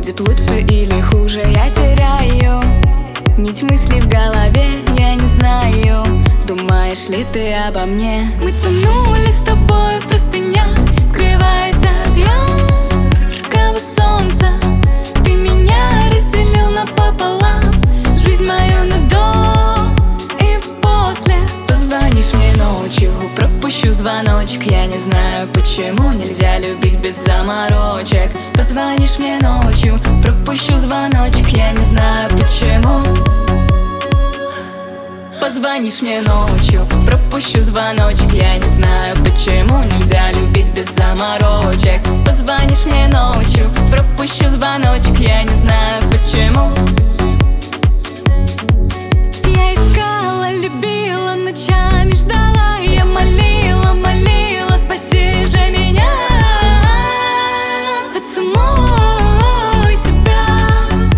будет лучше или хуже, я теряю нить мыслей в голове, я не знаю, думаешь ли ты обо мне? Мы тонули с тобой в простынях, скрываясь от яркого солнца. Ты меня разделил напополам, жизнь мою на до и после. Позвонишь мне ночью, пропущу звоночек. Я не знаю, почему нельзя любить без заморочек. Позвонишь мне ночью, пропущу звоночек. Я не знаю, почему. Позвонишь мне ночью, пропущу звоночек. Я не знаю, почему нельзя любить без заморочек. Позвонишь мне ночью, пропущу звоночек. Я не знаю, почему. Я искала, любила, ночами ждала. Я молила, молила, спаси же меня от самой себя.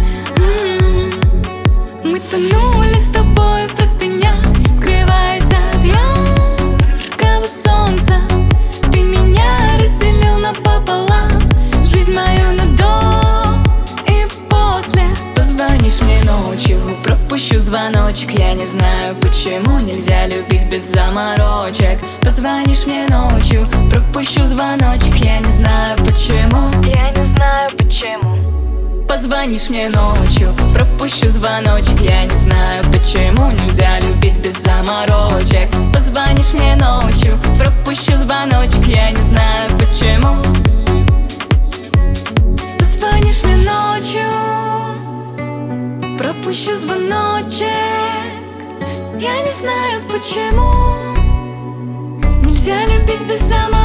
Мы тонули с тобой в простынях, скрываясь от яркого солнца. Ты меня разделил напополам, жизнь мою на до и после. Позвонишь мне ночью, пропущу звоночек. Я не знаю, почему нельзя любить без заморочек. Позвонишь мне ночью, пропущу звоночек. Я не знаю, почему. Я не знаю почему. Позвонишь мне ночью, пропущу звоночек. Я не знаю, почему нельзя любить без заморочек. Позвонишь мне ночью, пропущу звоночек. Я не знаю, почему. Позвонишь мне ночью, пропущу звоночек. Я не знаю, почему нельзя любить без заморочек.